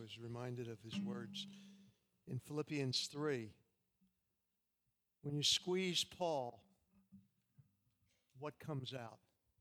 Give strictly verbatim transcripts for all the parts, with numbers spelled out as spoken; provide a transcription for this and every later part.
was reminded of his words in Philippians three. When you squeeze Paul, what comes out?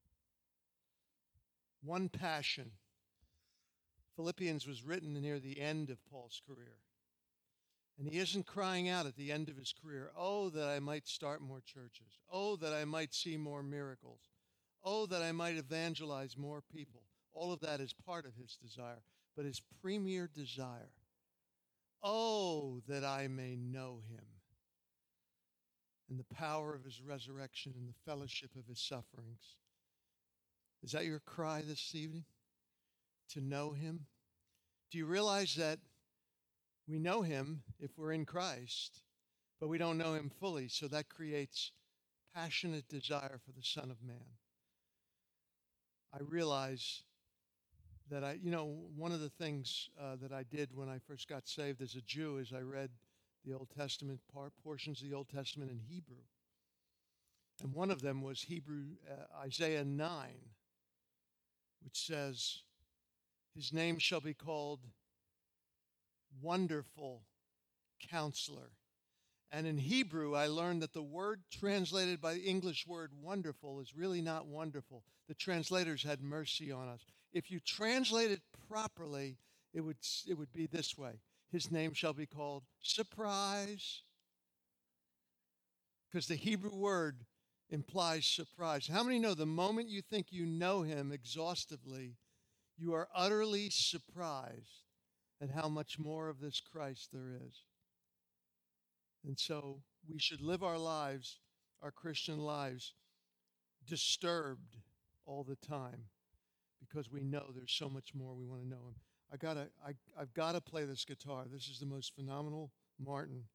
One passion. Philippians was written near the end of Paul's career. And he isn't crying out at the end of his career, oh, that I might start more churches. Oh, that I might see more miracles. Oh, that I might evangelize more people. All of that is part of his desire. But his premier desire, oh, that I may know him and the power of his resurrection and the fellowship of his sufferings. Is that your cry this evening? To know him? Do you realize that we know him if we're in Christ, but we don't know him fully, so that creates passionate desire for the Son of Man. I realize that I, you know, one of the things uh, that I did when I first got saved as a Jew is I read the Old Testament, part, portions of the Old Testament in Hebrew. And one of them was Hebrew, uh, Isaiah nine, which says, his name shall be called Wonderful Counselor. And in Hebrew, I learned that the word translated by the English word wonderful is really not wonderful. The translators had mercy on us. If you translate it properly, it would, it would be this way. His name shall be called surprise. Because the Hebrew word implies surprise. How many know the moment you think you know him exhaustively, you are utterly surprised at how much more of this Christ there is? And so we should live our lives, our Christian lives, disturbed all the time because we know there's so much more we want to know him. I gotta, I, I've got to play this guitar. This is the most phenomenal Martin.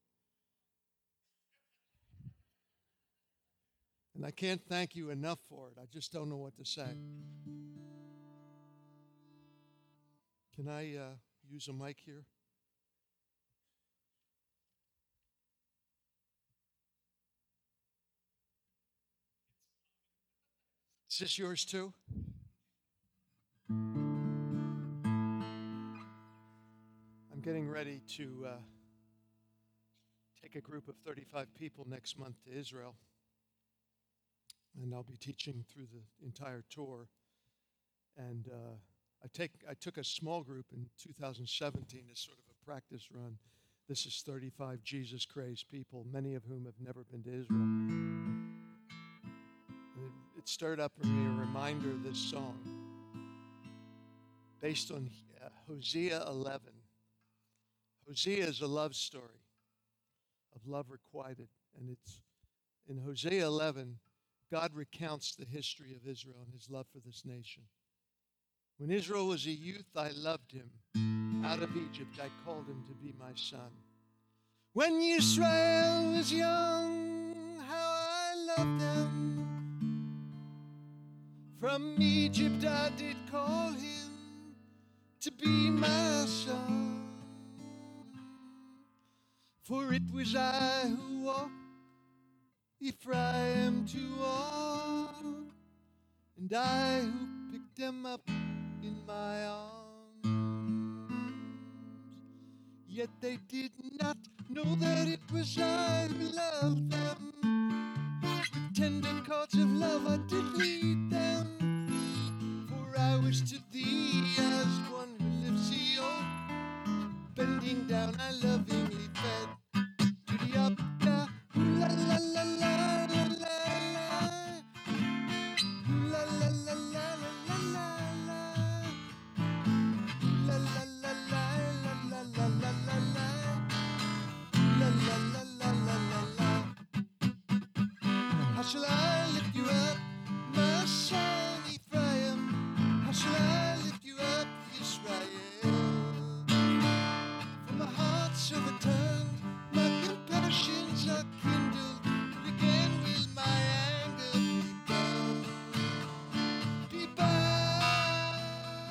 And I can't thank you enough for it. I just don't know what to say. Can I uh, use a mic here? Is this yours too? I'm getting ready to uh, take a group of thirty-five people next month to Israel. And I'll be teaching through the entire tour. And uh, I take I took a small group in two thousand seventeen as sort of a practice run. This is thirty-five Jesus-crazed people, many of whom have never been to Israel. And it, it stirred up in me a reminder of this song based on uh, Hosea eleven. Hosea is a love story of love requited. And it's in Hosea eleven, God recounts the history of Israel and his love for this nation. When Israel was a youth, I loved him. Out of Egypt, I called him to be my son. When Israel was young, how I loved him. From Egypt, I did call him to be my son. For it was I who walked Ephraim to walk, and I who picked them up in my arms. Yet they did not know that it was I who loved them. With tender cords of love I did lead them. For I was to thee as one who lifts the oak, bending down I lovingly fed. To the up, down, ooh la la la la. How shall I lift you up, my son Ephraim? How shall I lift you up, Israel? For my heart's overturned, my compassions are kindled, but again will my anger be bound, be bound.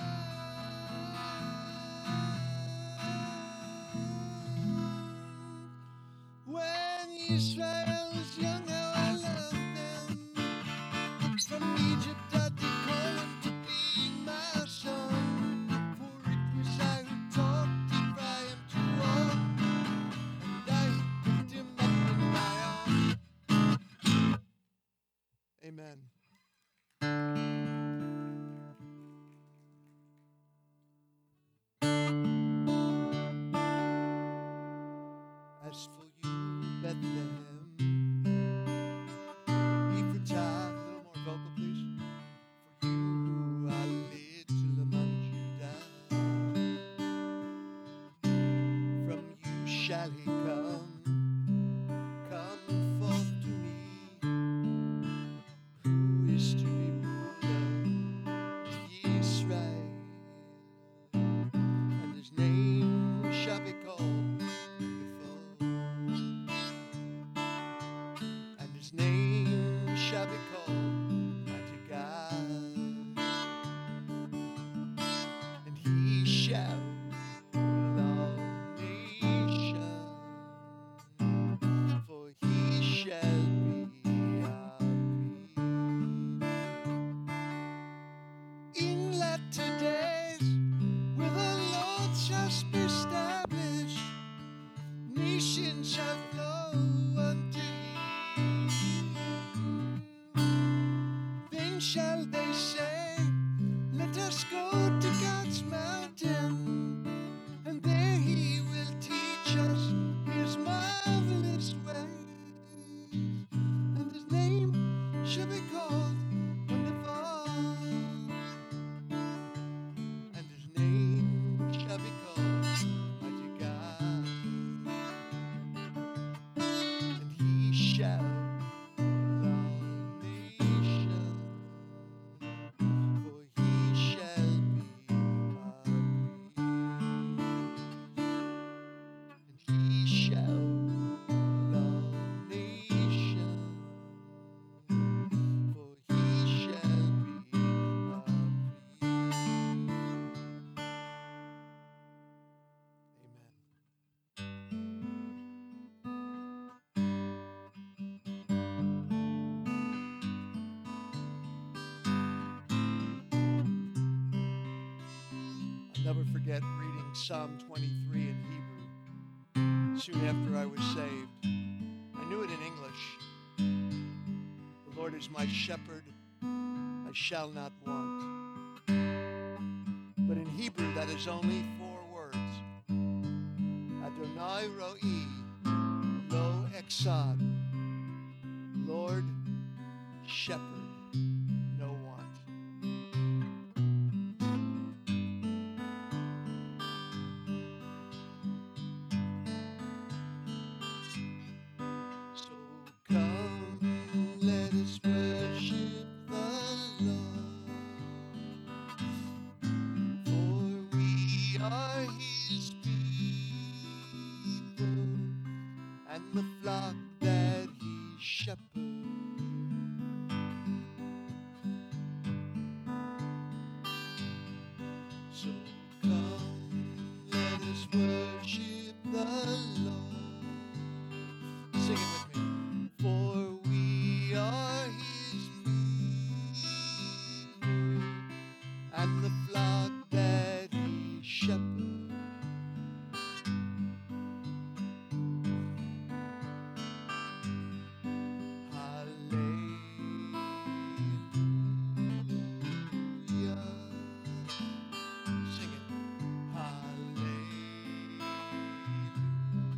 When Israel was young, how I loved them. From Egypt I did call him to be my son. For it was I who taught As for you, Bethlehem, Ephratah, a little more vocal, please. For you are little among Judah. From you shall he come, come forth to me, who is to be ruler of Israel, and his name shall be called. His name shall be called Mighty God, and he shall rule all nations, for he shall be our peace. In latter days, where the Lord shall be established, nations shall flow unto shall they say, let us go to God's mountain, and there he will teach us his marvelous ways, and his name shall be called Wonderful, and his name shall be called Mighty God, and he shall never forget reading Psalm twenty-three in Hebrew soon after I was saved. I knew it in English. The Lord is my shepherd, I shall not want. But in Hebrew, that is only four words. Adonai Ro'i Lo Echad. Lord, shepherd, no want. So come, let us worship the Lord, for we are his people, and the flock that he shepherds. So come, let us worship the Lord. Sing it with me. For we are his people, and the flock that he shepherds. Hallelujah. Sing it. Hallelujah.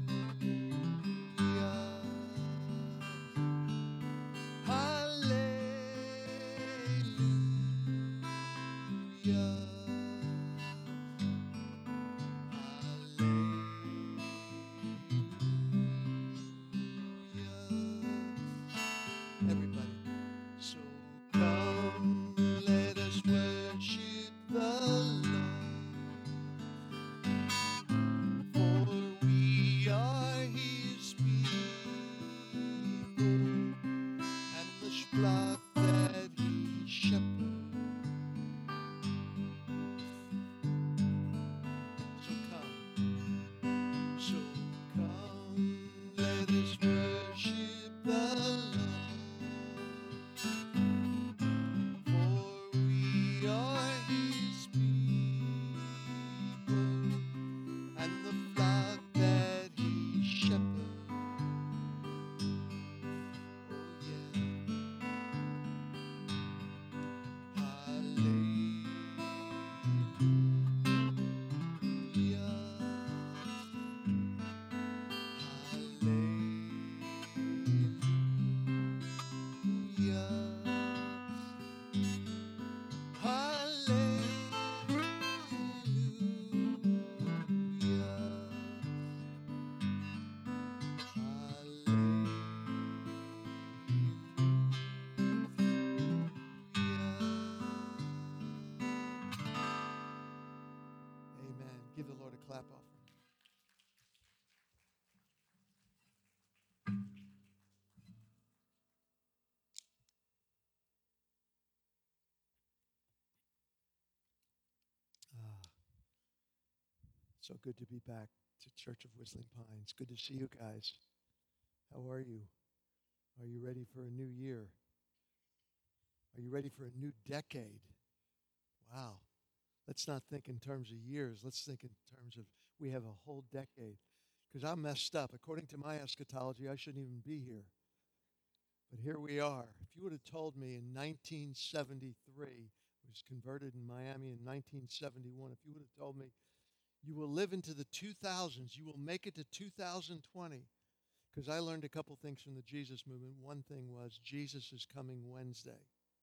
So good to be back to Church of Whistling Pines. Good to see you guys. How are you? Are you ready for a new year? Are you ready for a new decade? Wow. Let's not think in terms of years. Let's think in terms of we have a whole decade. Because I'm messed up. According to my eschatology, I shouldn't even be here. But here we are. If you would have told me in nineteen seventy-three, I was converted in Miami in nineteen seventy-one, if you would have told me you will live into the two thousands, you will make it to two thousand twenty, because I learned a couple things from the Jesus movement. One thing was Jesus is coming Wednesday.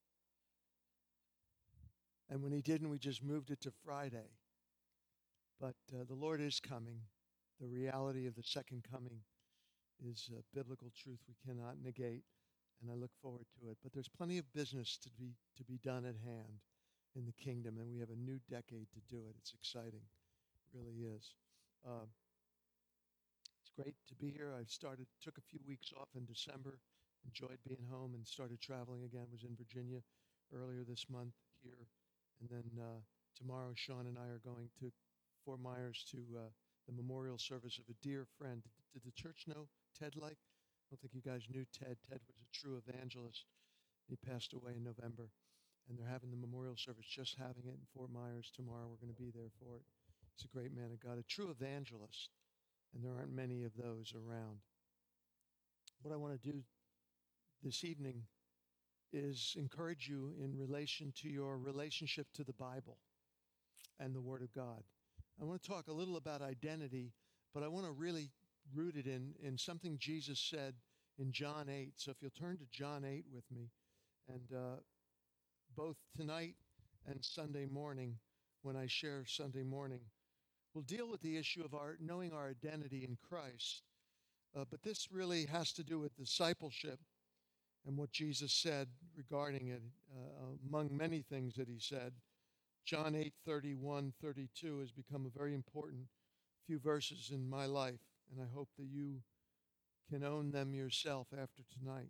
And when he didn't, we just moved it to Friday. But uh, the Lord is coming. The reality of the second coming is a biblical truth we cannot negate, and I look forward to it. But there's plenty of business to be to be done at hand in the kingdom, and we have a new decade to do it. It's exciting. It really is. Uh, it's great to be here. I started, took a few weeks off in December, enjoyed being home, and started traveling again. Was in Virginia earlier this month here. And then uh, tomorrow, Sean and I are going to Fort Myers to uh, the memorial service of a dear friend. Did, did the church know Ted Like? I don't think you guys knew Ted. Ted was a true evangelist. He passed away in November. And they're having the memorial service, just having it in Fort Myers tomorrow. We're going to be there for it. He's a great man of God, a true evangelist. And there aren't many of those around. What I want to do this evening is encourage you in relation to your relationship to the Bible and the Word of God. I want to talk a little about identity, but I want to really root it in, in something Jesus said in John eight. So if you'll turn to John eight with me, and uh, both tonight and Sunday morning, when I share Sunday morning, we'll deal with the issue of our knowing our identity in Christ. Uh, but this really has to do with discipleship and what Jesus said regarding it, uh, among many things that he said. John eight, thirty-one, thirty-two has become a very important few verses in my life, and I hope that you can own them yourself after tonight.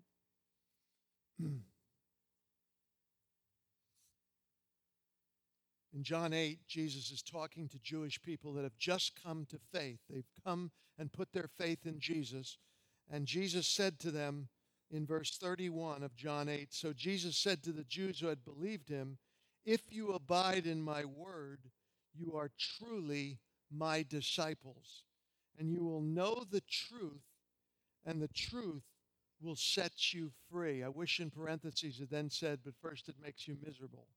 In John eight, Jesus is talking to Jewish people that have just come to faith. They've come and put their faith in Jesus, and Jesus said to them, in verse thirty-one of John eight, so Jesus said to the Jews who had believed him, if you abide in my word, you are truly my disciples, and you will know the truth, and the truth will set you free. I wish in parentheses it then said, but first it makes you miserable.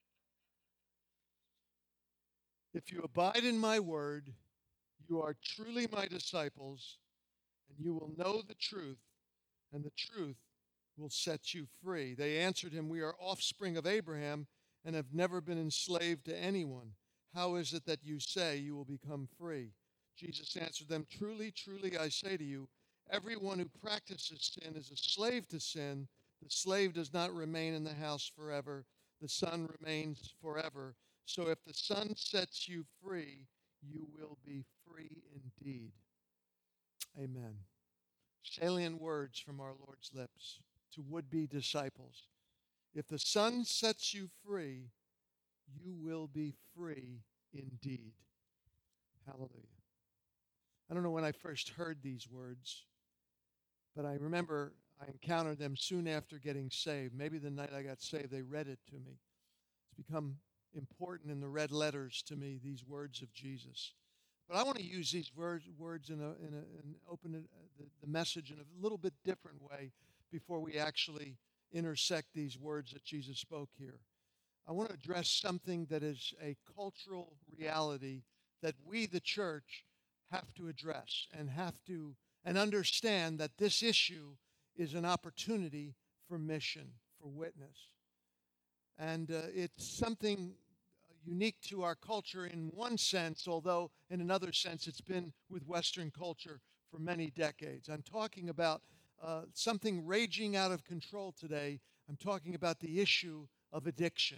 If you abide in my word, you are truly my disciples, and you will know the truth, and the truth will set you free. They answered him, we are offspring of Abraham and have never been enslaved to anyone. How is it that you say you will become free? Jesus answered them, truly, truly, I say to you, everyone who practices sin is a slave to sin. The slave does not remain in the house forever. The Son remains forever. So if the Son sets you free, you will be free indeed. Amen. Salient words from our Lord's lips to would-be disciples. If the Son sets you free, you will be free indeed. Hallelujah. I don't know when I first heard these words, but I remember I encountered them soon after getting saved. Maybe the night I got saved, they read it to me. It's become important in the red letters to me, these words of Jesus. But I want to use these words, words in a, in a, and open it, uh, the, the message in a little bit different way before we actually intersect these words that Jesus spoke here. I want to address something that is a cultural reality that we, the church, have to address and have to and understand that this issue is an opportunity for mission, for witness. And uh, it's something unique to our culture in one sense, although in another sense it's been with Western culture for many decades. I'm talking about uh, something raging out of control today. I'm talking about the issue of addiction.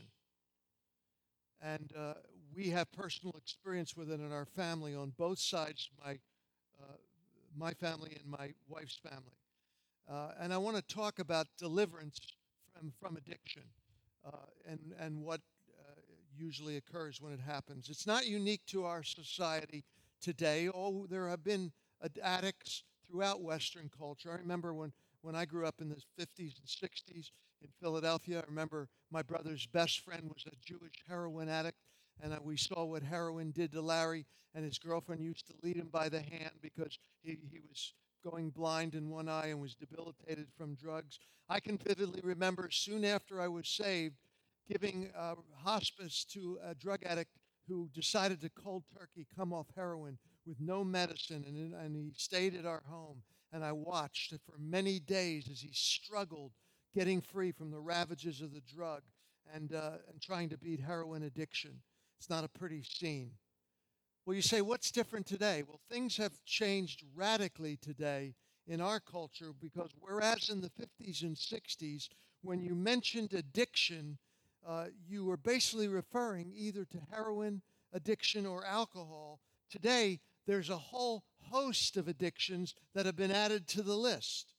And uh, we have personal experience with it in our family on both sides, my, uh, my family and my wife's family. Uh, and I want to talk about deliverance from, from addiction uh, and, and what usually occurs when it happens. It's not unique to our society today. Oh, there have been ad- addicts throughout Western culture. I remember when, when I grew up in the fifties and sixties in Philadelphia, I remember my brother's best friend was a Jewish heroin addict, and uh, we saw what heroin did to Larry, and his girlfriend used to lead him by the hand because he, he was going blind in one eye and was debilitated from drugs. I can vividly remember soon after I was saved giving uh, hospice to a drug addict who decided to cold turkey come off heroin with no medicine, and, and he stayed at our home. And I watched for many days as he struggled getting free from the ravages of the drug and, uh, and trying to beat heroin addiction. It's not a pretty scene. Well, you say, what's different today? Well, things have changed radically today in our culture, because whereas in the fifties and sixties, when you mentioned addiction, uh, you were basically referring either to heroin addiction or alcohol. Today, there's a whole host of addictions that have been added to the list.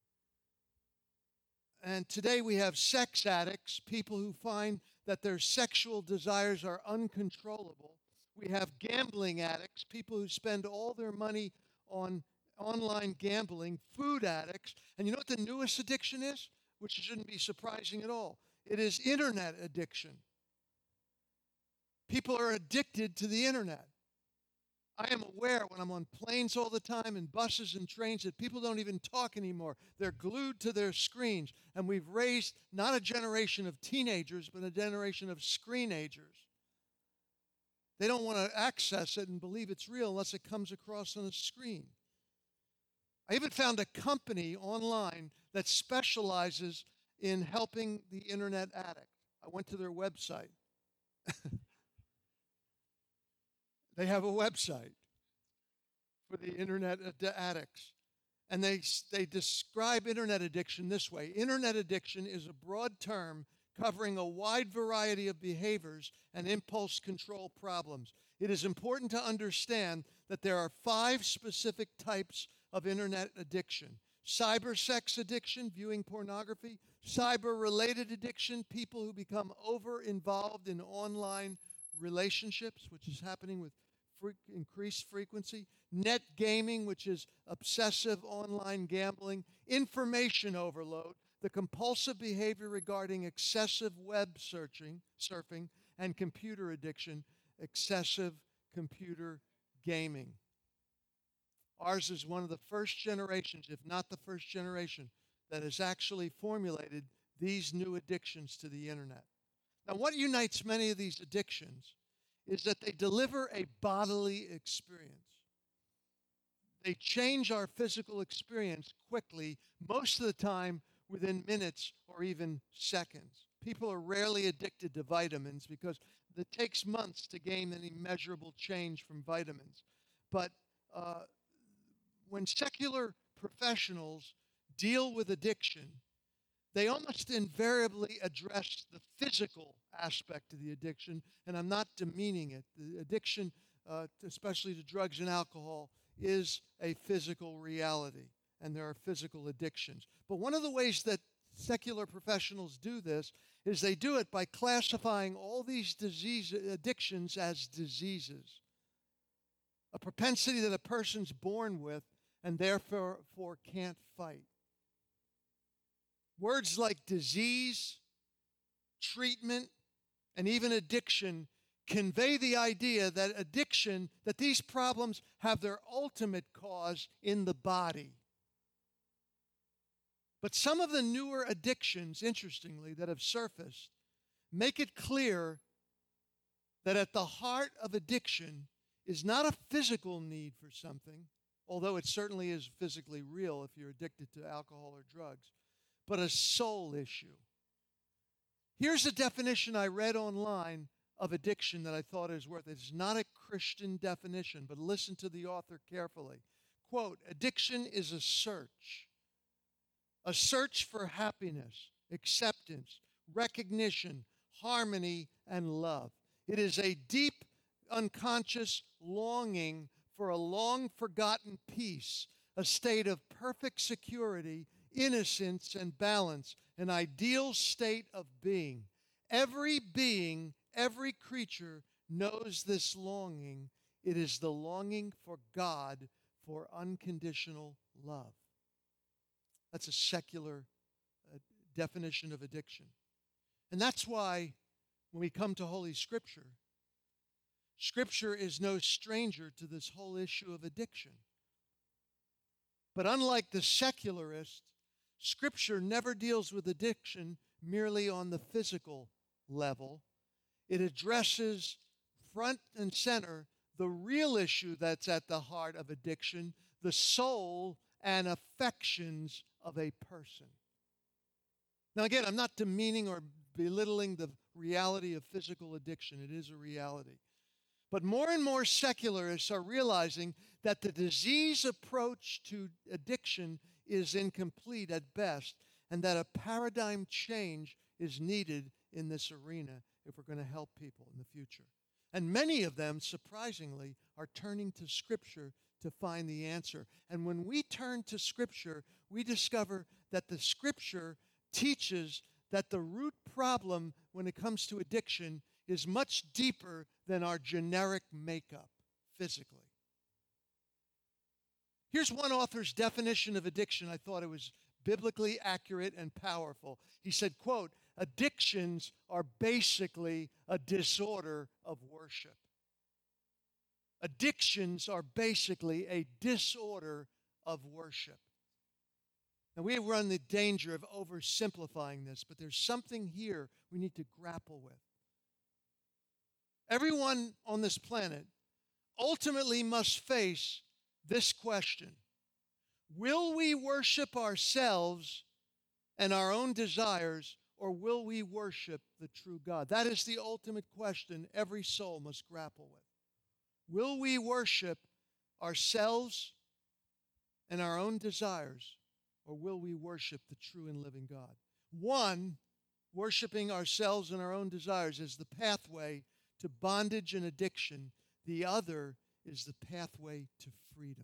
And today we have sex addicts, people who find that their sexual desires are uncontrollable. We have gambling addicts, people who spend all their money on online gambling, food addicts. And you know what the newest addiction is? Which shouldn't be surprising at all. It is internet addiction. People are addicted to the internet. I am aware when I'm on planes all the time and buses and trains that people don't even talk anymore. They're glued to their screens. And we've raised not a generation of teenagers, but a generation of screenagers. They don't want to access it and believe it's real unless it comes across on a screen. I even found a company online that specializes in helping the internet addict. I went to their website. They have a website for the internet ad- addicts. And they, they describe internet addiction this way. Internet addiction is a broad term covering a wide variety of behaviors and impulse control problems. It is important to understand that there are five specific types of internet addiction. Cyber sex addiction, viewing pornography. Cyber-related addiction, people who become over-involved in online relationships, which is happening with fre- increased frequency. Net gaming, which is obsessive online gambling. Information overload, the compulsive behavior regarding excessive web searching, surfing, and computer addiction, excessive computer gaming. Ours is one of the first generations, if not the first generation, that has actually formulated these new addictions to the internet. Now, what unites many of these addictions is that they deliver a bodily experience. They change our physical experience quickly, most of the time within minutes or even seconds. People are rarely addicted to vitamins because it takes months to gain any measurable change from vitamins. But uh, when secular professionals deal with addiction, they almost invariably address the physical aspect of the addiction, and I'm not demeaning it. The addiction, uh, especially to drugs and alcohol, is a physical reality, and there are physical addictions. But one of the ways that secular professionals do this is they do it by classifying all these disease addictions as diseases, a propensity that a person's born with and therefore for can't fight. Words like disease, treatment, and even addiction convey the idea that addiction, that these problems have their ultimate cause in the body. But some of the newer addictions, interestingly, that have surfaced, make it clear that at the heart of addiction is not a physical need for something, although it certainly is physically real if you're addicted to alcohol or drugs, but a soul issue. Here's a definition I read online of addiction that I thought is worth it. It's not a Christian definition, but listen to the author carefully. Quote, addiction is a search, a search for happiness, acceptance, recognition, harmony, and love. It is a deep, unconscious longing for a long-forgotten peace, a state of perfect security, innocence, and balance, an ideal state of being. Every being, every creature knows this longing It is the longing for God for unconditional love. That's a secular uh, definition of addiction. And that's why when we come to Holy Scripture, Scripture is no stranger to this whole issue of addiction. But unlike the secularist, Scripture never deals with addiction merely on the physical level. It addresses front and center the real issue that's at the heart of addiction, the soul and affections of a person. Now again, I'm not demeaning or belittling the reality of physical addiction. It is a reality. But more and more secularists are realizing that the disease approach to addiction is incomplete at best, and that a paradigm change is needed in this arena if we're going to help people in the future. And many of them, surprisingly, are turning to Scripture to find the answer. And when we turn to Scripture, we discover that the Scripture teaches that the root problem when it comes to addiction is much deeper than our generic makeup physically. Here's one author's definition of addiction. I thought it was biblically accurate and powerful. He said, quote, "Addictions are basically a disorder of worship." Addictions are basically a disorder of worship. Now, we run the danger of oversimplifying this, but there's something here we need to grapple with. Everyone on this planet ultimately must face this question: will we worship ourselves and our own desires, or will we worship the true God? That is the ultimate question every soul must grapple with. Will we worship ourselves and our own desires, or will we worship the true and living God? One, worshiping ourselves and our own desires is the pathway to bondage and addiction. The other is the pathway to freedom.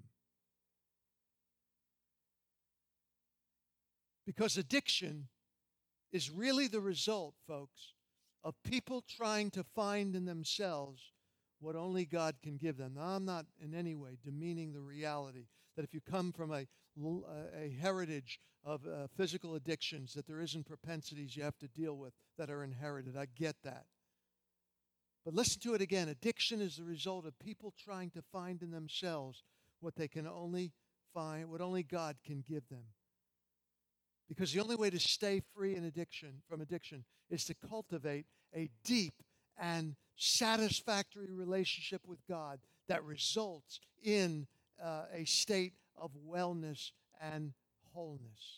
Because addiction is really the result, folks, of people trying to find in themselves what only God can give them. Now, I'm not in any way demeaning the reality that if you come from a, a heritage of uh, physical addictions, that there isn't propensities you have to deal with that are inherited. I get that. But listen to it again. Addiction is the result of people trying to find in themselves what they can only find, what only God can give them. Because the only way to stay free in addiction, from addiction is to cultivate a deep and satisfactory relationship with God that results in uh, a state of wellness and wholeness.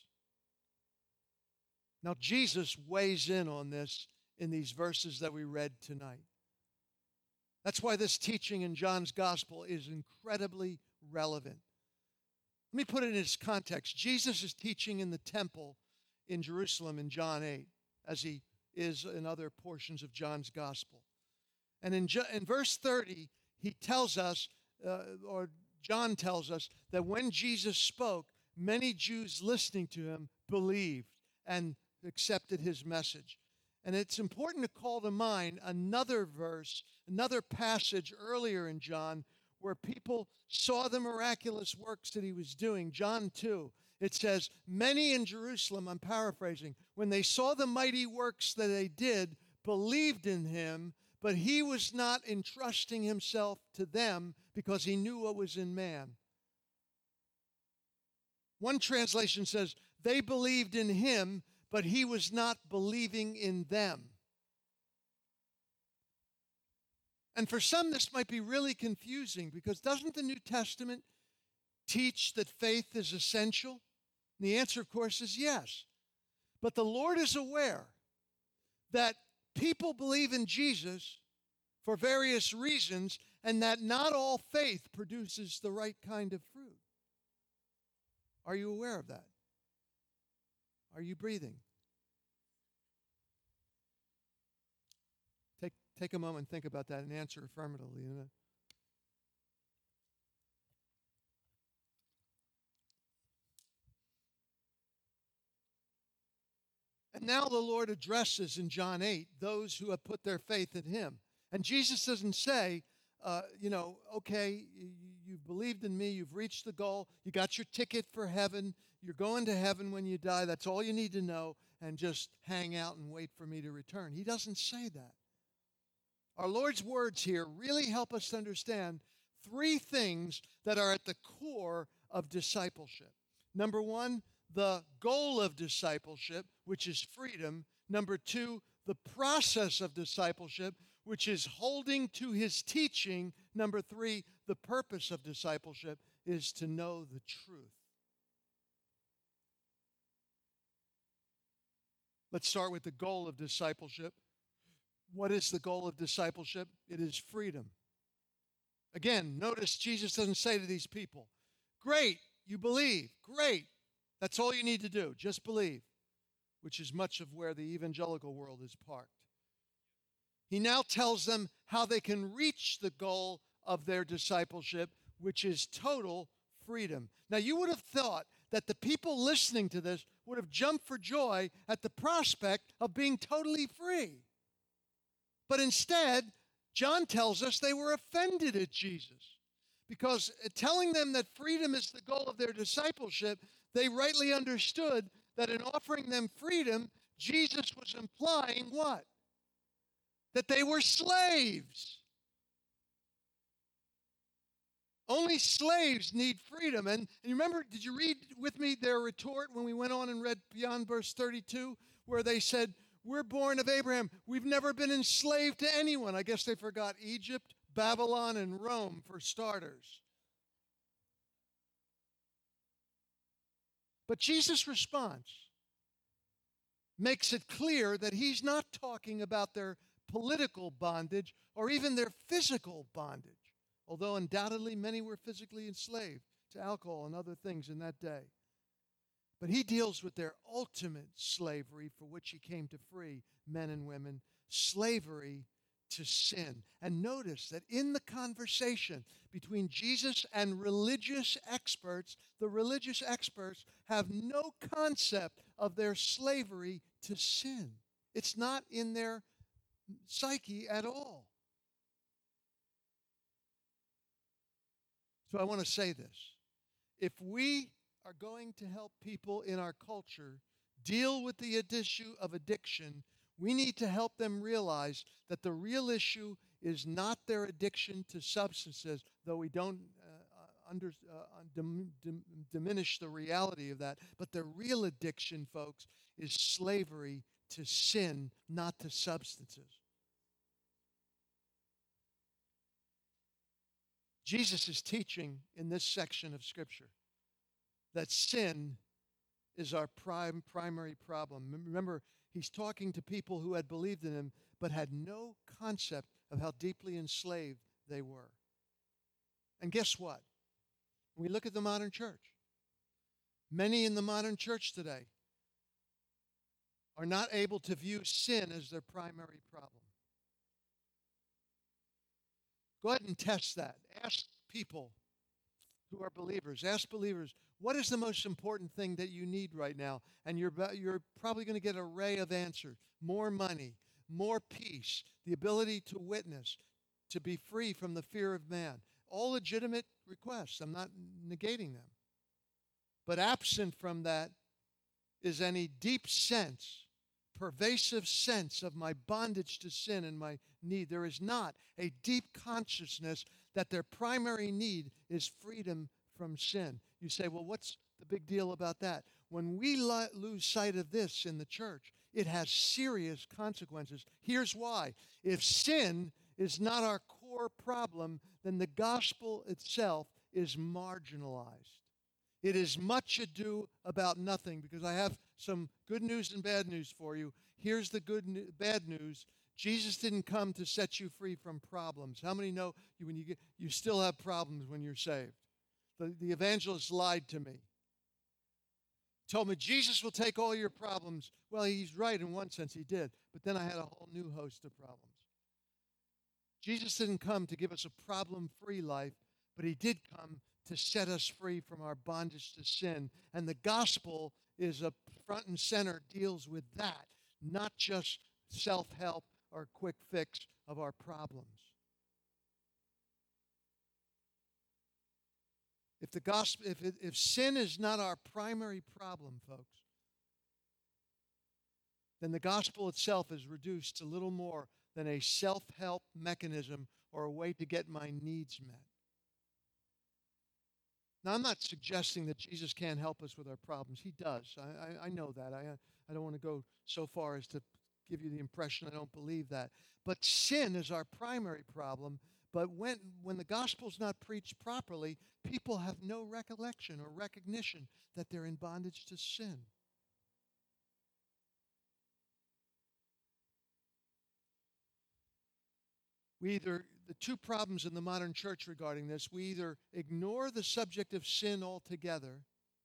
Now, Jesus weighs in on this in these verses that we read tonight. That's why this teaching in John's Gospel is incredibly relevant. Let me put it in its context. Jesus is teaching in the temple in Jerusalem in John eight, as he is in other portions of John's Gospel. And in, in verse thirty, he tells us, uh, or John tells us, that when Jesus spoke, many Jews listening to him believed and accepted his message. And it's important to call to mind another verse, another passage earlier in John where people saw the miraculous works that he was doing. John two, it says, many in Jerusalem, I'm paraphrasing, when they saw the mighty works that they did, believed in him, but he was not entrusting himself to them because he knew what was in man. One translation says, they believed in him, but he was not believing in them. And for some, this might be really confusing, because doesn't the New Testament teach that faith is essential? And the answer, of course, is yes. But the Lord is aware that people believe in Jesus for various reasons, and that not all faith produces the right kind of fruit. Are you aware of that? Are you breathing? Take, take a moment and think about that and answer affirmatively. And now the Lord addresses in John eight those who have put their faith in him. And Jesus doesn't say, uh, you know, okay, you, you've believed in me, you've reached the goal, you got your ticket for heaven, you're going to heaven when you die, that's all you need to know, and just hang out and wait for me to return. He doesn't say that. Our Lord's words here really help us to understand three things that are at the core of discipleship. Number one, the goal of discipleship, which is freedom. Number two, the process of discipleship, which is holding to his teaching. Number three, the purpose of discipleship is to know the truth. Let's start with the goal of discipleship. What is the goal of discipleship? It is freedom. Again, notice Jesus doesn't say to these people, great, you believe, great. That's all you need to do, just believe, which is much of where the evangelical world is parked. He now tells them how they can reach the goal of their discipleship, which is total freedom. Now, you would have thought that the people listening to this would have jumped for joy at the prospect of being totally free. But instead, John tells us they were offended at Jesus because telling them that freedom is the goal of their discipleship, they rightly understood that in offering them freedom, Jesus was implying what? That they were slaves. Only slaves need freedom. And, and you remember, did you read with me their retort when we went on and read beyond verse thirty-two, where they said, we're born of Abraham. We've never been enslaved to anyone. I guess they forgot Egypt, Babylon, and Rome for starters. But Jesus' response makes it clear that he's not talking about their political bondage or even their physical bondage, although undoubtedly many were physically enslaved to alcohol and other things in that day. But he deals with their ultimate slavery for which he came to free men and women, slavery to sin. And notice that in the conversation between Jesus and religious experts, the religious experts have no concept of their slavery to sin. It's not in their psyche at all. So I want to say this. If we are going to help people in our culture deal with the issue of addiction, we need to help them realize that the real issue is not their addiction to substances, though we don't uh, under, uh, dim, dim, diminish the reality of that. But the real addiction, folks, is slavery to sin, not to substances. Jesus is teaching in this section of Scripture that sin is our prime, primary problem. Remember, he's talking to people who had believed in him but had no concept of how deeply enslaved they were. And guess what? When we look at the modern church, many in the modern church today are not able to view sin as their primary problem. Go ahead and test that. Ask people who are believers. Ask believers, what is the most important thing that you need right now? And you're, you're probably going to get an array of answers. More money, more peace, the ability to witness, to be free from the fear of man. All legitimate requests. I'm not negating them. But absent from that is any deep sense, pervasive sense of my bondage to sin and my need. There is not a deep consciousness that their primary need is freedom from sin. You say, well, what's the big deal about that? When we lo- lose sight of this in the church, it has serious consequences. Here's why. If sin is not our core problem, then the gospel itself is marginalized. It is much ado about nothing, because I have some good news and bad news for you. Here's the good ne- bad news. Jesus didn't come to set you free from problems. How many know you, when you get, you still have problems when you're saved? The, the evangelist lied to me. Told me Jesus will take all your problems. Well, he's right in one sense, he did. But then I had a whole new host of problems. Jesus didn't come to give us a problem-free life, but he did come to set us free from our bondage to sin. And the gospel is a front and center, deals with that, not just self-help or quick fix of our problems. If the gospel, if it, if sin is not our primary problem, folks, then the gospel itself is reduced to little more than a self-help mechanism or a way to get my needs met. Now, I'm not suggesting that Jesus can't help us with our problems. He does. I, I, I know that. I, I don't want to go so far as to give you the impression I don't believe that. But sin is our primary problem. But when, when the gospel's not preached properly, people have no recollection or recognition that they're in bondage to sin. We either, the two problems in the modern church regarding this, we either ignore the subject of sin altogether,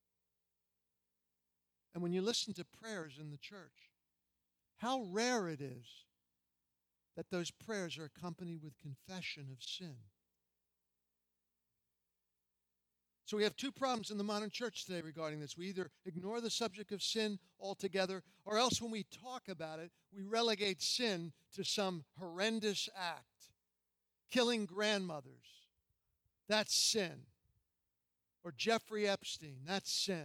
and when you listen to prayers in the church, how rare it is that those prayers are accompanied with confession of sin. So we have two problems in the modern church today regarding this. We either ignore the subject of sin altogether, or else when we talk about it, we relegate sin to some horrendous act. Killing grandmothers, that's sin. Or Jeffrey Epstein, that's sin.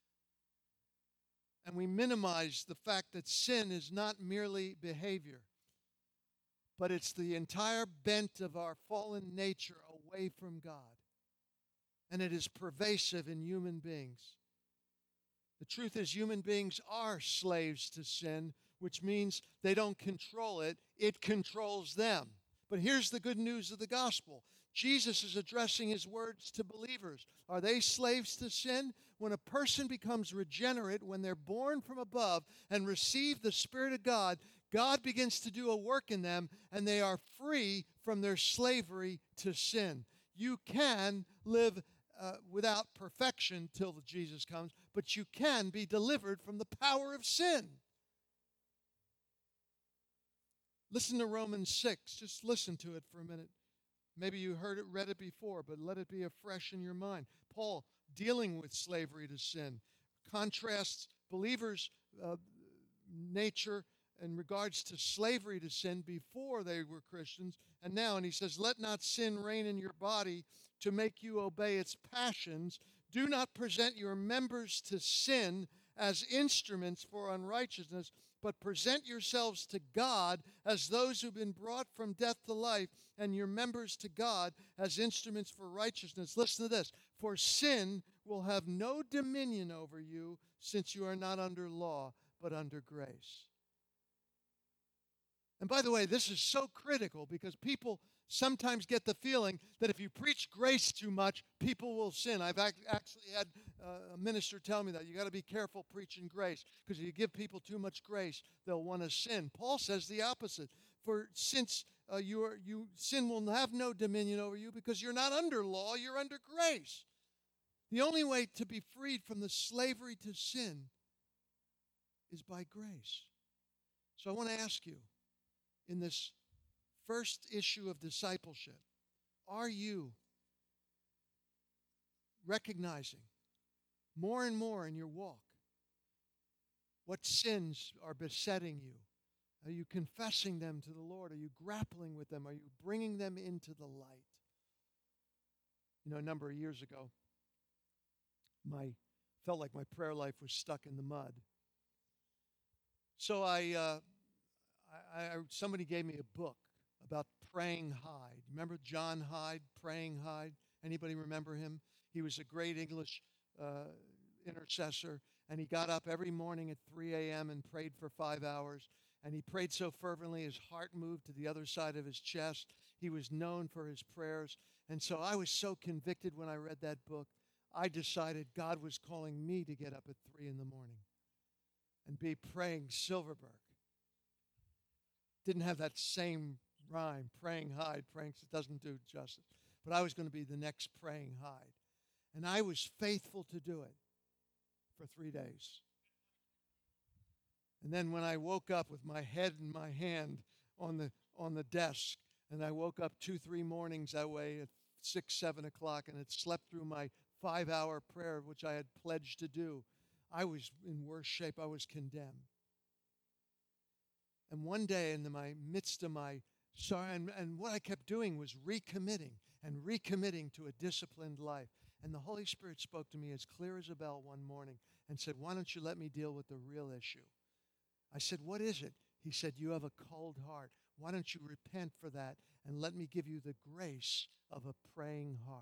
And we minimize the fact that sin is not merely behavior, but it's the entire bent of our fallen nature away from God. And it is pervasive in human beings. The truth is, human beings are slaves to sin, which means they don't control it, it controls them. But here's the good news of the gospel. Jesus is addressing his words to believers. Are they slaves to sin? When a person becomes regenerate, when they're born from above and receive the Spirit of God, God begins to do a work in them, and they are free from their slavery to sin. You can live uh, without perfection till Jesus comes, but you can be delivered from the power of sin. Listen to Romans six. Just listen to it for a minute. Maybe you heard it, read it before, but let it be afresh in your mind. Paul, dealing with slavery to sin, contrasts believers' uh, nature in regards to slavery to sin before they were Christians and now. And he says, let not sin reign in your body to make you obey its passions. Do not present your members to sin as instruments for unrighteousness, but present yourselves to God as those who've been brought from death to life, and your members to God as instruments for righteousness. Listen to this. For sin will have no dominion over you, since you are not under law, but under grace. And by the way, this is so critical because people sometimes get the feeling that if you preach grace too much, people will sin. I've ac- actually had uh, a minister tell me that. You got to be careful preaching grace, because if you give people too much grace, they'll want to sin. Paul says the opposite. For since uh, you are, you sin will have no dominion over you, because you're not under law, you're under grace. The only way to be freed from the slavery to sin is by grace. So I want to ask you, in this first issue of discipleship, are you recognizing more and more in your walk what sins are besetting you? Are you confessing them to the Lord? Are you grappling with them? Are you bringing them into the light? You know, a number of years ago, my felt like my prayer life was stuck in the mud. So I, uh, I, I somebody gave me a book about Praying Hyde. Remember John Hyde, Praying Hyde? Anybody remember him? He was a great English uh, intercessor, and he got up every morning at three a.m. and prayed for five hours. And he prayed so fervently, his heart moved to the other side of his chest. He was known for his prayers. And so I was so convicted when I read that book, I decided God was calling me to get up at three in the morning and be praying Silverberg. Didn't have that same rhyme, Praying Hyde, praying, it doesn't do justice. But I was going to be the next Praying Hyde. And I was faithful to do it for three days. And then when I woke up with my head and my hand on the on the desk, and I woke up two, three mornings that way at six, seven o'clock, and had slept through my five-hour prayer, which I had pledged to do, I was in worse shape. I was condemned. And one day in the my midst of my sorrow, and, and what I kept doing was recommitting and recommitting to a disciplined life. And the Holy Spirit spoke to me as clear as a bell one morning and said, why don't you let me deal with the real issue? I said, what is it? He said, you have a cold heart. Why don't you repent for that and let me give you the grace of a praying heart?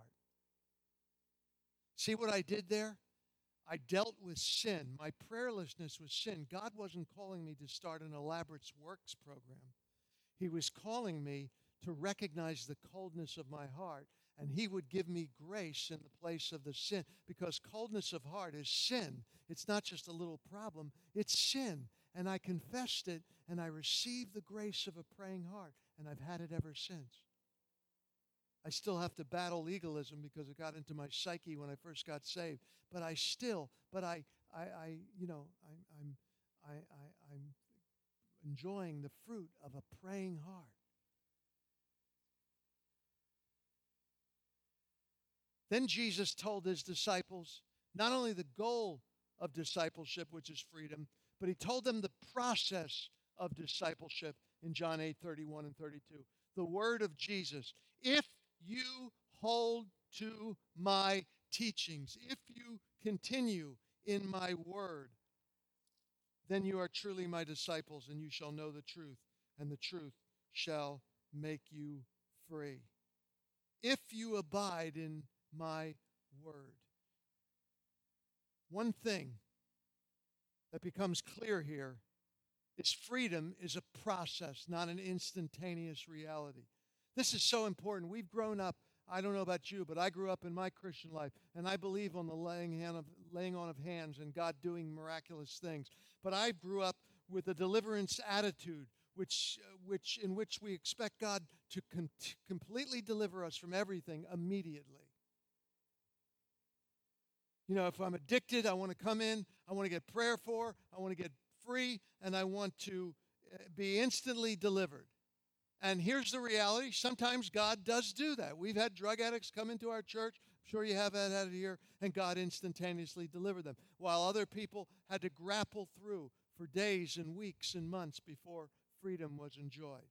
See what I did there? I dealt with sin. My prayerlessness was sin. God wasn't calling me to start an elaborate works program. He was calling me to recognize the coldness of my heart, and he would give me grace in the place of the sin, because coldness of heart is sin. It's not just a little problem. It's sin. And I confessed it, and I received the grace of a praying heart, and I've had it ever since. I still have to battle legalism because it got into my psyche when I first got saved. But I still, but I, I, I you know, I, I'm, I, I, I'm enjoying the fruit of a praying heart. Then Jesus told his disciples not only the goal of discipleship, which is freedom, but he told them the process of discipleship in John eight, thirty-one and thirty-two. The word of Jesus. If you hold to my teachings, if you continue in my word, then you are truly my disciples, and you shall know the truth, and the truth shall make you free. If you abide in my word. One thing that becomes clear here is freedom is a process, not an instantaneous reality. This is so important. We've grown up, I don't know about you, but I grew up in my Christian life, and I believe on the laying, hand of, laying on of hands and God doing miraculous things. But I grew up with a deliverance attitude, which, which, in which we expect God to com- completely deliver us from everything immediately. You know, if I'm addicted, I want to come in, I want to get prayer for, I want to get free, and I want to be instantly delivered. And here's the reality. Sometimes God does do that. We've had drug addicts come into our church. I'm sure you have had it here. And God instantaneously delivered them. While other people had to grapple through for days and weeks and months before freedom was enjoyed.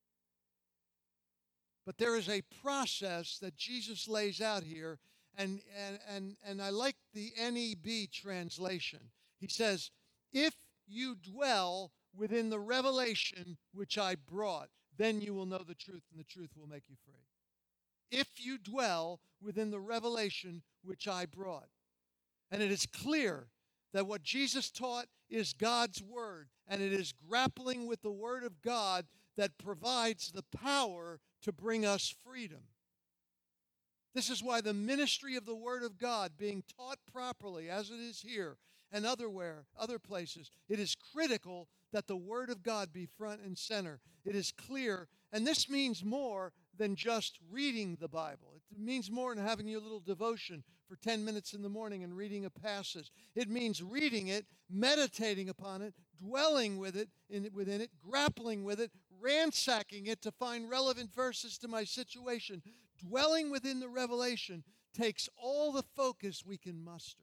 But there is a process that Jesus lays out here. And, and, and, and I like the N E B translation. He says, if you dwell within the revelation which I brought, then you will know the truth, and the truth will make you free. If you dwell within the revelation which I brought. And it is clear that what Jesus taught is God's word, and it is grappling with the word of God that provides the power to bring us freedom. This is why the ministry of the word of God being taught properly, as it is here and otherwhere, other places, it is critical that the word of God be front and center. It is clear, and this means more than just reading the Bible. It means more than having your little devotion for ten minutes in the morning and reading a passage. It means reading it, meditating upon it, dwelling with it, in, within it, grappling with it, ransacking it to find relevant verses to my situation. Dwelling within the revelation takes all the focus we can muster.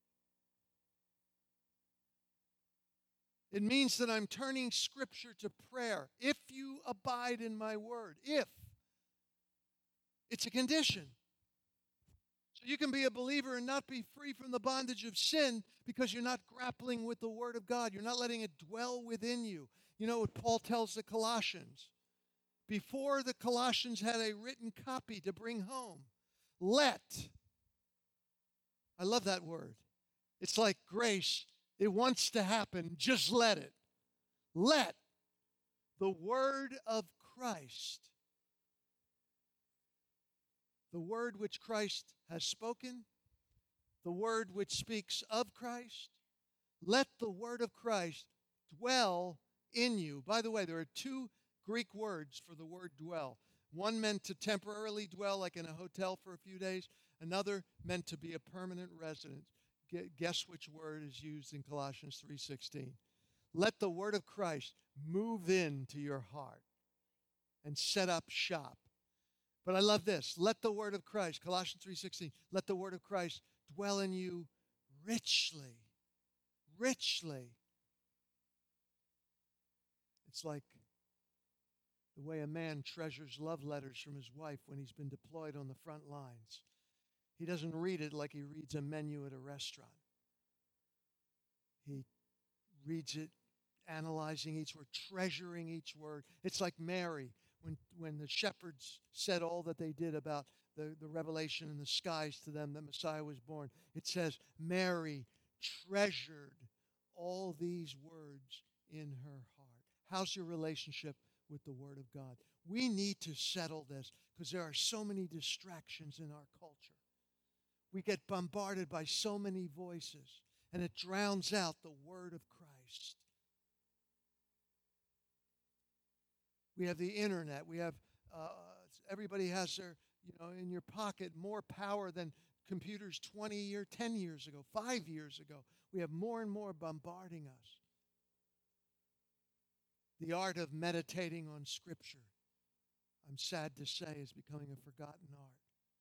It means that I'm turning Scripture to prayer. If you abide in my word. If. It's a condition. So you can be a believer and not be free from the bondage of sin because you're not grappling with the word of God. You're not letting it dwell within you. You know what Paul tells the Colossians? Before the Colossians had a written copy to bring home. Let. I love that word. It's like grace. It wants to happen. Just let it. Let the word of Christ, the word which Christ has spoken, the word which speaks of Christ, let the word of Christ dwell in you. By the way, there are two Greek words for the word dwell. One meant to temporarily dwell, like in a hotel for a few days. Another meant to be a permanent resident. Guess which word is used in Colossians three sixteen. Let the word of Christ move into your heart and set up shop. But I love this. Let the word of Christ, Colossians three sixteen, let the word of Christ dwell in you richly. Richly. It's like the way a man treasures love letters from his wife when he's been deployed on the front lines. He doesn't read it like he reads a menu at a restaurant. He reads it, analyzing each word, treasuring each word. It's like Mary, when, when the shepherds said all that they did about the, the revelation in the skies to them that Messiah was born. It says, Mary treasured all these words in her heart. How's your relationship with the Word of God? We need to settle this because there are so many distractions in our culture. We get bombarded by so many voices, and it drowns out the Word of Christ. We have the internet. We have, uh, everybody has their, you know, in your pocket more power than computers twenty years, ten years ago, five years ago. We have more and more bombarding us. The art of meditating on Scripture, I'm sad to say, is becoming a forgotten art.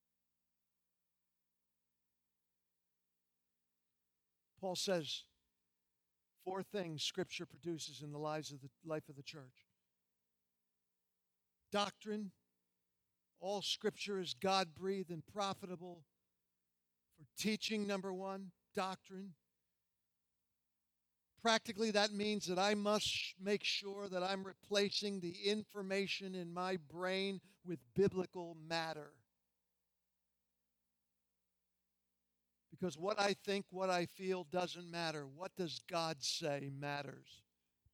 Paul says four things Scripture produces in the lives of the life of the church. Doctrine. All Scripture is God-breathed and profitable for teaching, number one. Doctrine. Practically, that means that I must make sure that I'm replacing the information in my brain with biblical matter. Because what I think, what I feel doesn't matter. What does God say matters.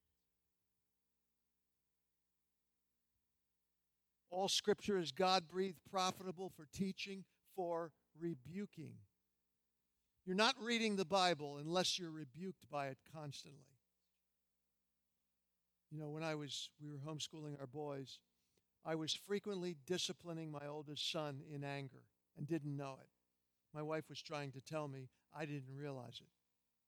All Scripture is God-breathed, profitable for teaching, for rebuking. You're not reading the Bible unless you're rebuked by it constantly. You know, when I was, we were homeschooling our boys, I was frequently disciplining my oldest son in anger and didn't know it. My wife was trying to tell me, I didn't realize it.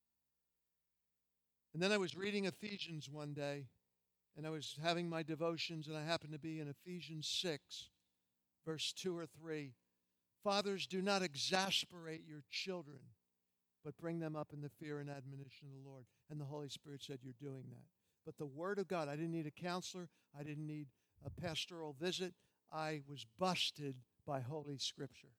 And then I was reading Ephesians one day, and I was having my devotions, and I happened to be in Ephesians six, verse two or three. Fathers, do not exasperate your children, but bring them up in the fear and admonition of the Lord. And the Holy Spirit said, you're doing that. But the Word of God, I didn't need a counselor. I didn't need a pastoral visit. I was busted by Holy Scripture.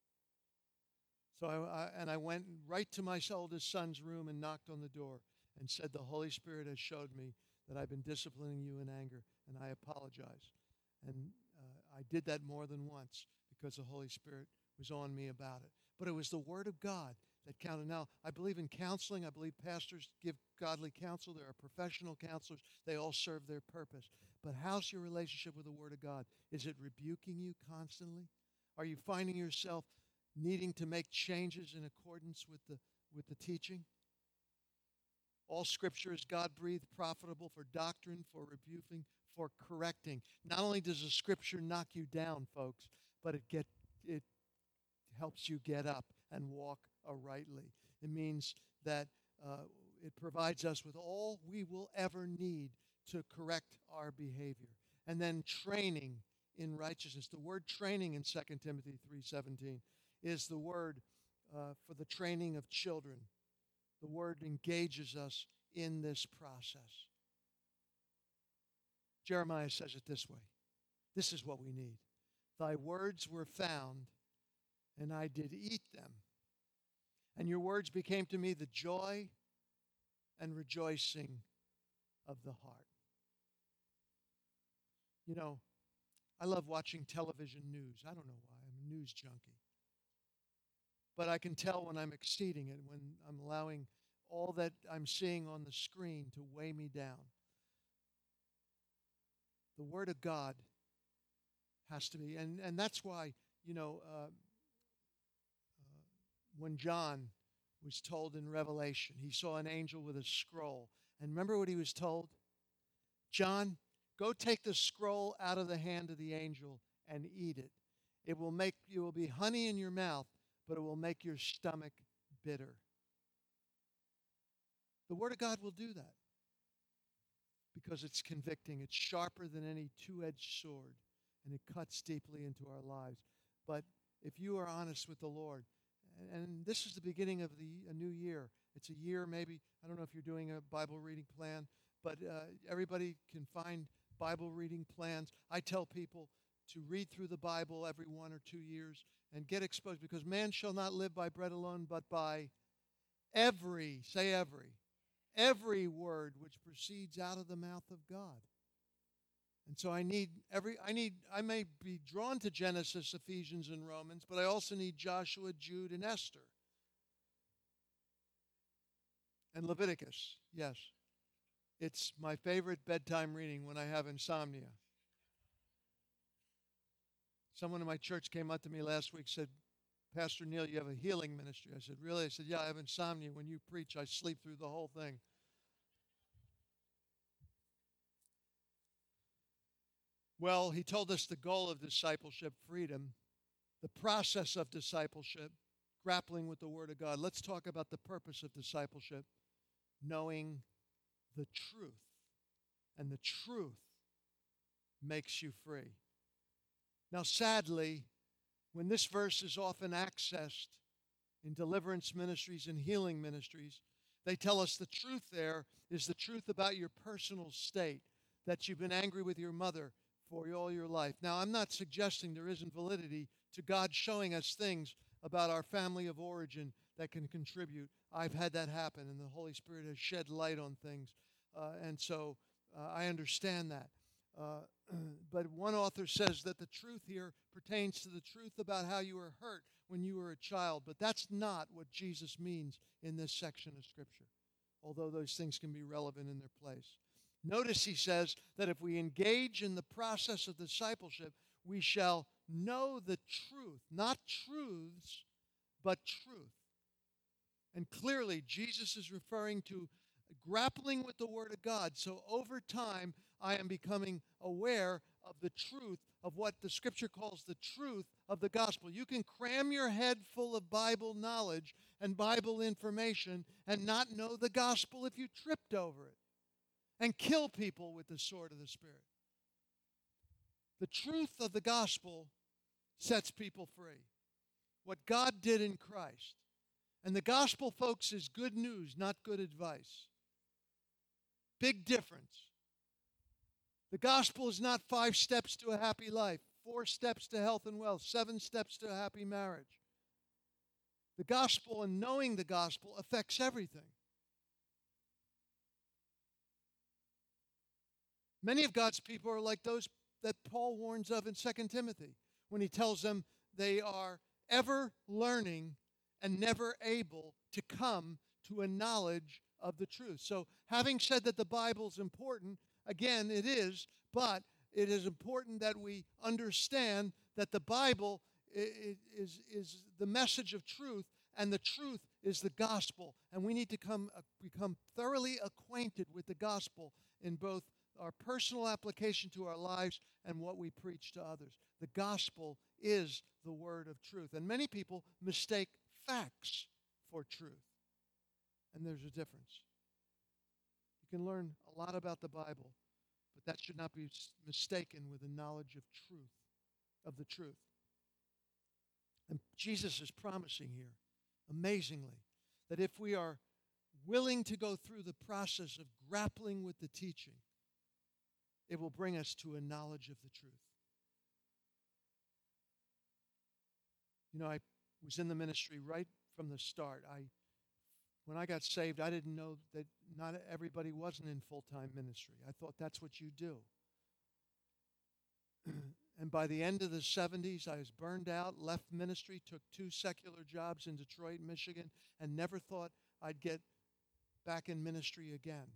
So I, I and I went right to my oldest son's room and knocked on the door and said, the Holy Spirit has showed me that I've been disciplining you in anger, and I apologize. And uh, I did that more than once because the Holy Spirit was on me about it. But it was the Word of God that counted. Now, I believe in counseling. I believe pastors give godly counsel. There are professional counselors. They all serve their purpose. But how's your relationship with the Word of God? Is it rebuking you constantly? Are you finding yourself needing to make changes in accordance with the, with the teaching? All Scripture is God-breathed, profitable for doctrine, for rebuking, for correcting. Not only does the Scripture knock you down, folks, but it get it helps you get up and walk uprightly. It means that uh, it provides us with all we will ever need to correct our behavior. And then training in righteousness. The word training in Second Timothy three seventeen is the word uh, for the training of children. The word engages us in this process. Jeremiah says it this way. This is what we need. Thy words were found, and I did eat them. And your words became to me the joy and rejoicing of the heart. You know, I love watching television news. I don't know why. I'm a news junkie. But I can tell when I'm exceeding it, when I'm allowing all that I'm seeing on the screen to weigh me down. The Word of God has to be, and, and that's why, you know, uh, uh, when John was told in Revelation, he saw an angel with a scroll. And remember what he was told? John, go take the scroll out of the hand of the angel and eat it. It will make, it will be honey in your mouth, but it will make your stomach bitter. The Word of God will do that because it's convicting. It's sharper than any two-edged sword, and it cuts deeply into our lives. But if you are honest with the Lord, and this is the beginning of the a new year. It's a year maybe, I don't know if you're doing a Bible reading plan, but uh, everybody can find Bible reading plans. I tell people, to read through the Bible every one or two years and get exposed, because man shall not live by bread alone, but by every, say every, every word which proceeds out of the mouth of God. And so I need every, I need, I may be drawn to Genesis, Ephesians, and Romans, but I also need Joshua, Jude, and Esther. And Leviticus, yes. It's my favorite bedtime reading when I have insomnia. Someone in my church came up to me last week, said, Pastor Neil, you have a healing ministry. I said, really? I said, yeah, I have insomnia. When you preach, I sleep through the whole thing. Well, he told us the goal of discipleship, freedom, the process of discipleship, grappling with the Word of God. Let's talk about the purpose of discipleship, knowing the truth. And the truth makes you free. Now, sadly, when this verse is often accessed in deliverance ministries and healing ministries, they tell us the truth there is the truth about your personal state, that you've been angry with your mother for all your life. Now, I'm not suggesting there isn't validity to God showing us things about our family of origin that can contribute. I've had that happen, and the Holy Spirit has shed light on things. Uh, and so uh, I understand that. Uh, but one author says that the truth here pertains to the truth about how you were hurt when you were a child. But that's not what Jesus means in this section of Scripture, although those things can be relevant in their place. Notice he says that if we engage in the process of discipleship, we shall know the truth, not truths, but truth. And clearly, Jesus is referring to grappling with the Word of God. So over time, I am becoming aware of the truth of what the Scripture calls the truth of the gospel. You can cram your head full of Bible knowledge and Bible information and not know the gospel if you tripped over it, and kill people with the sword of the Spirit. The truth of the gospel sets people free. What God did in Christ. And the gospel, folks, is good news, not good advice. Big difference. The gospel is not five steps to a happy life, four steps to health and wealth, seven steps to a happy marriage. The gospel and knowing the gospel affects everything. Many of God's people are like those that Paul warns of in Second Timothy when he tells them they are ever learning and never able to come to a knowledge of the truth. So having said that the Bible is important, again, it is, but it is important that we understand that the Bible is, is the message of truth, and the truth is the gospel. And we need to come, uh, become thoroughly acquainted with the gospel in both our personal application to our lives and what we preach to others. The gospel is the word of truth. And many people mistake facts for truth. And there's a difference. You can learn a lot about the Bible, but that should not be mistaken with a knowledge of truth, of the truth. And Jesus is promising here, amazingly, that if we are willing to go through the process of grappling with the teaching, it will bring us to a knowledge of the truth. You know, I was in the ministry right from the start. I, when I got saved, I didn't know that not everybody wasn't in full-time ministry. I thought that's what you do. And by the end of the seventies, I was burned out, left ministry, took two secular jobs in Detroit, Michigan, and never thought I'd get back in ministry again.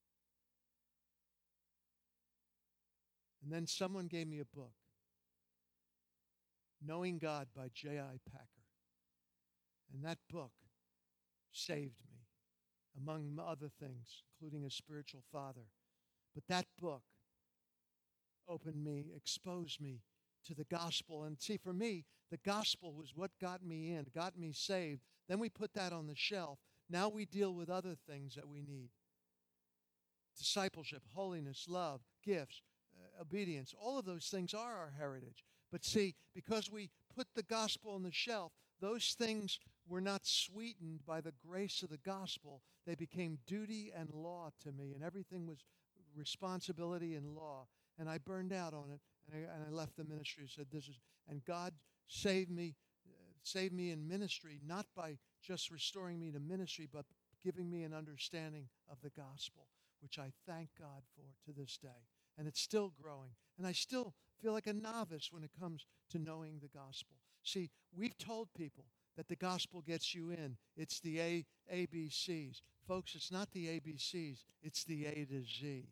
And then someone gave me a book, Knowing God by J I Packer. And that book saved me, among other things, including a spiritual father. But that book opened me, exposed me to the gospel. And see, for me, the gospel was what got me in, got me saved. Then we put that on the shelf. Now we deal with other things that we need. Discipleship, holiness, love, gifts, uh, obedience. All of those things are our heritage. But see, because we put the gospel on the shelf, those things were not sweetened by the grace of the gospel. They became duty and law to me, and everything was responsibility and law. And I burned out on it, and I, and I left the ministry. I said, this is, and God saved me, uh, saved me in ministry, not by just restoring me to ministry, but giving me an understanding of the gospel, which I thank God for to this day. And it's still growing. And I still feel like a novice when it comes to knowing the gospel. See, we've told people that the gospel gets you in. It's the A, A B Cs. Folks, it's not the A B Cs. It's the A to Z.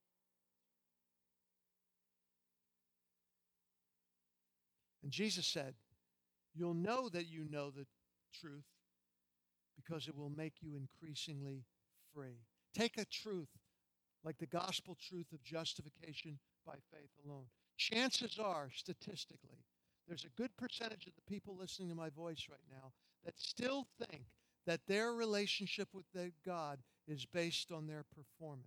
And Jesus said, you'll know that you know the truth because it will make you increasingly free. Take a truth like the gospel truth of justification by faith alone. Chances are, statistically, there's a good percentage of the people listening to my voice right now that still think that their relationship with their God is based on their performance.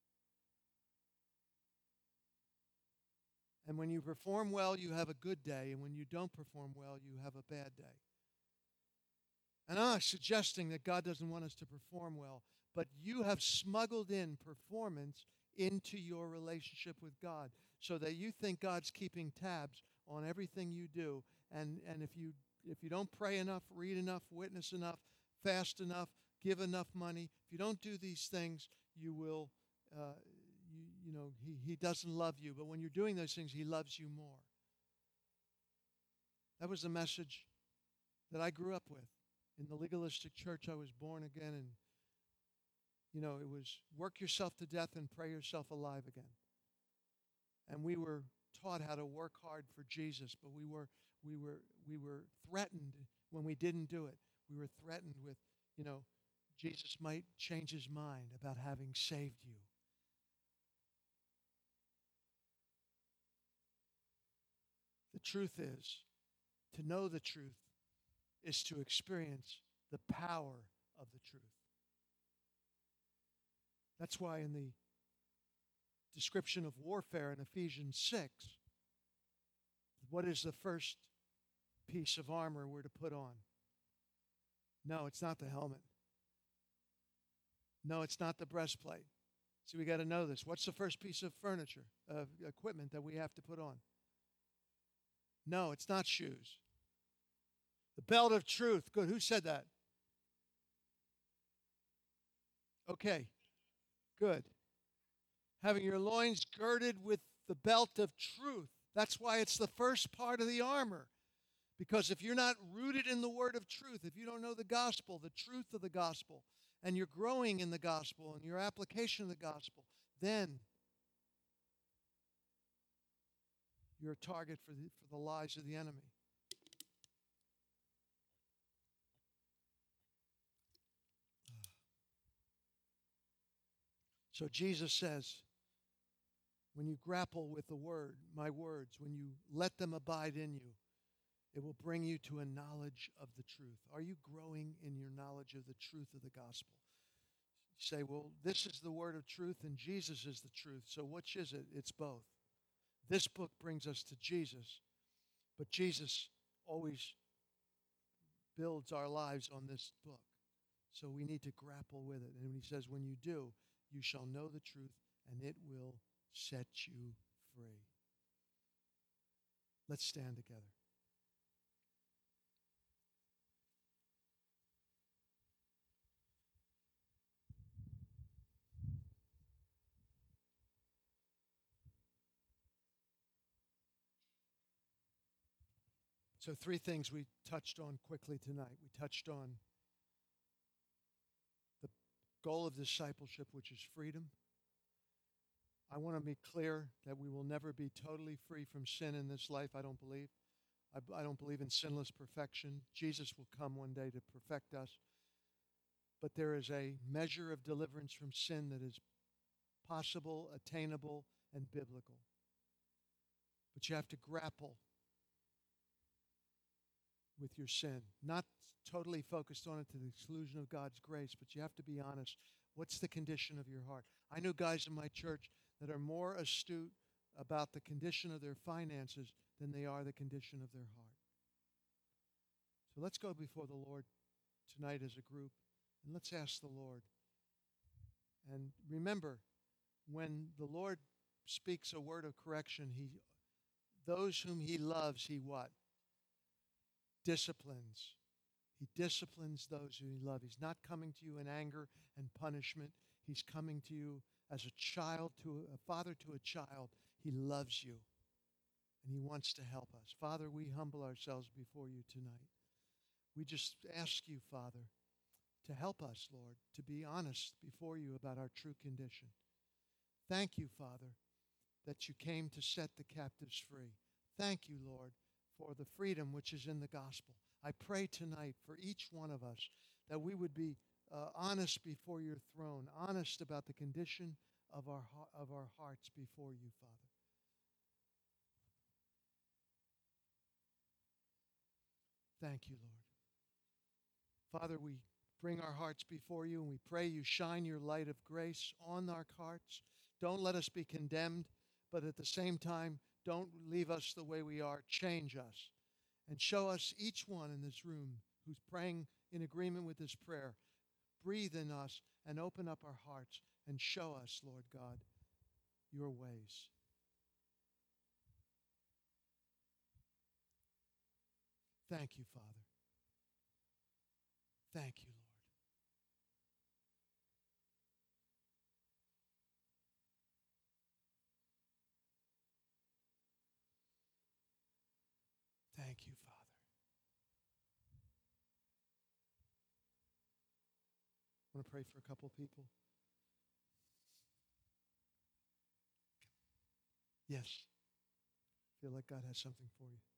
And when you perform well, you have a good day. And when you don't perform well, you have a bad day. And I'm not suggesting that God doesn't want us to perform well, but you have smuggled in performance into your relationship with God so that you think God's keeping tabs on everything you do. And, and if you if you don't pray enough, read enough, witness enough, fast enough, give enough money, if you don't do these things, you will, uh, you, you know, he, he doesn't love you. But when you're doing those things, he loves you more. That was the message that I grew up with. In the legalistic church, I was born again, and, you know, it was work yourself to death and pray yourself alive again. And we were taught how to work hard for Jesus, but we were we were we were threatened when we didn't do it. We were threatened with, you know, Jesus might change his mind about having saved you. The truth is, to know the truth is to experience the power of the truth. That's why in the description of warfare in Ephesians six, what is the first piece of armor we're to put on? No, it's not the helmet. No, it's not the breastplate. See, we got to know this. What's the first piece of furniture, of equipment that we have to put on? No, it's not shoes. The belt of truth. Good. Who said that? Okay. Good. Having your loins girded with the belt of truth. That's why it's the first part of the armor. Because if you're not rooted in the word of truth, if you don't know the gospel, the truth of the gospel, and you're growing in the gospel and your application of the gospel, then you're a target for the, for the lies of the enemy. So Jesus says, when you grapple with the word, my words, when you let them abide in you, it will bring you to a knowledge of the truth. Are you growing in your knowledge of the truth of the gospel? You say, well, this is the word of truth and Jesus is the truth. So which is it? It's both. This book brings us to Jesus, but Jesus always builds our lives on this book. So we need to grapple with it. And he says, when you do, you shall know the truth, and it will set you free. Let's stand together. So three things we touched on quickly tonight. We touched on the goal of discipleship, which is freedom. I want to be clear that we will never be totally free from sin in this life, I don't believe. I, I don't believe in sinless perfection. Jesus will come one day to perfect us. But there is a measure of deliverance from sin that is possible, attainable, and biblical. But you have to grapple with your sin. Not totally focused on it to the exclusion of God's grace, but you have to be honest. What's the condition of your heart? I know guys in my church that are more astute about the condition of their finances than they are the condition of their heart. So let's go before the Lord tonight as a group, and let's ask the Lord. And remember, when the Lord speaks a word of correction, he Those whom he loves, he what? Disciplines. He disciplines those who he loves. He's not coming to you in anger and punishment. He's coming to you as a child, to a father to a child. He loves you, and he wants to help us. Father, we humble ourselves before you tonight. We just ask you, Father, to help us, Lord, to be honest before you about our true condition. Thank you, Father, that you came to set the captives free. Thank you, Lord, for the freedom which is in the gospel. I pray tonight for each one of us that we would be uh, honest before your throne, honest about the condition of our, of our hearts before you, Father. Thank you, Lord. Father, we bring our hearts before you, and we pray you shine your light of grace on our hearts. Don't let us be condemned, but at the same time, don't leave us the way we are. Change us and show us, each one in this room who's praying in agreement with this prayer, breathe in us and open up our hearts and show us, Lord God, your ways. Thank you, Father. Thank you, Lord. Thank you, Father. I want to pray for a couple people. Yes. Feel like God has something for you.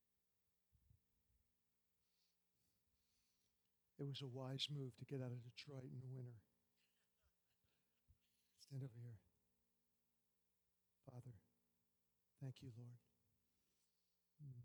It was a wise move to get out of Detroit in the winter. Stand over here. Father, thank you, Lord. Mm.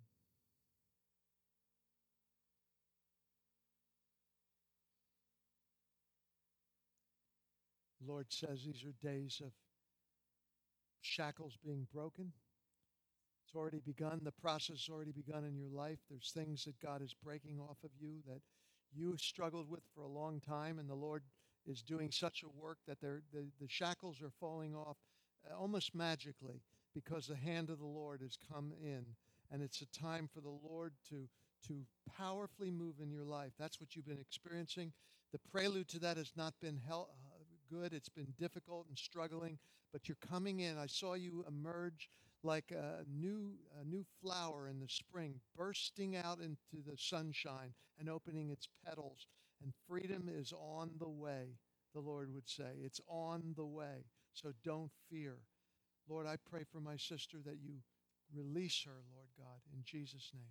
The Lord says these are days of shackles being broken. It's already begun. The process has already begun in your life. There's things that God is breaking off of you that you struggled with for a long time, and the Lord is doing such a work that the, the shackles are falling off almost magically because the hand of the Lord has come in, and it's a time for the Lord to, to powerfully move in your life. That's what you've been experiencing. The prelude to that has not been hel- uh, good. It's been difficult and struggling, but you're coming in. I saw you emerge like a new, a new flower in the spring, bursting out into the sunshine and opening its petals. And freedom is on the way, the Lord would say. It's on the way, so don't fear. Lord, I pray for my sister that you release her, Lord God, in Jesus' name.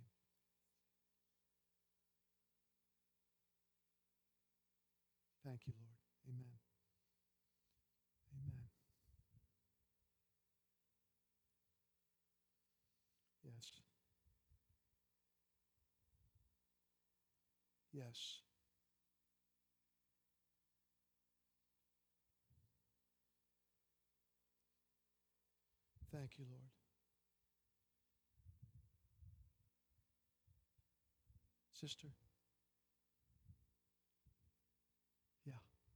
Thank you, Lord. Amen. Amen. Yes. Yes. Thank you, Lord. Sister? Yeah.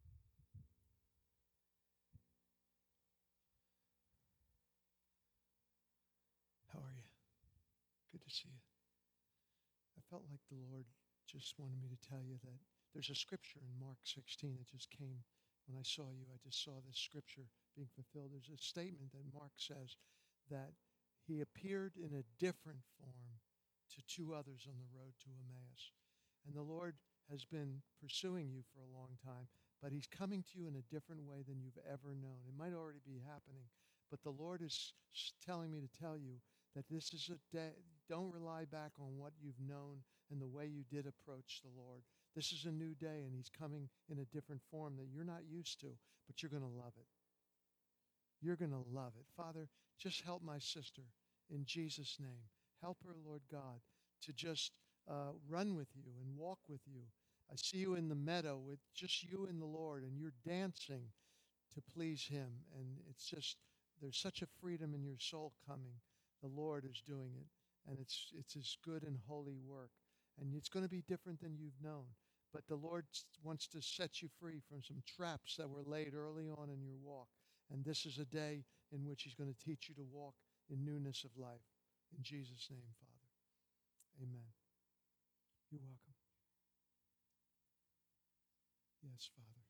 How are you? Good to see you. I felt like the Lord just wanted me to tell you that there's a scripture in Mark sixteen that just came when I saw you. I just saw this scripture being fulfilled. There's a statement that Mark says that he appeared in a different form to two others on the road to Emmaus. And the Lord has been pursuing you for a long time, but he's coming to you in a different way than you've ever known. It might already be happening, but the Lord is telling me to tell you that this is a day. Don't rely back on what you've known and the way you did approach the Lord. This is a new day, and he's coming in a different form that you're not used to, but you're going to love it. You're going to love it. Father, just help my sister in Jesus' name. Help her, Lord God, to just uh, run with you and walk with you. I see you in the meadow with just you and the Lord, and you're dancing to please him. And it's just, there's such a freedom in your soul coming. The Lord is doing it, and it's it's his good and holy work. And it's going to be different than you've known. But the Lord wants to set you free from some traps that were laid early on in your walk. And this is a day in which he's going to teach you to walk in newness of life. In Jesus' name, Father. Amen. You're welcome. Yes, Father.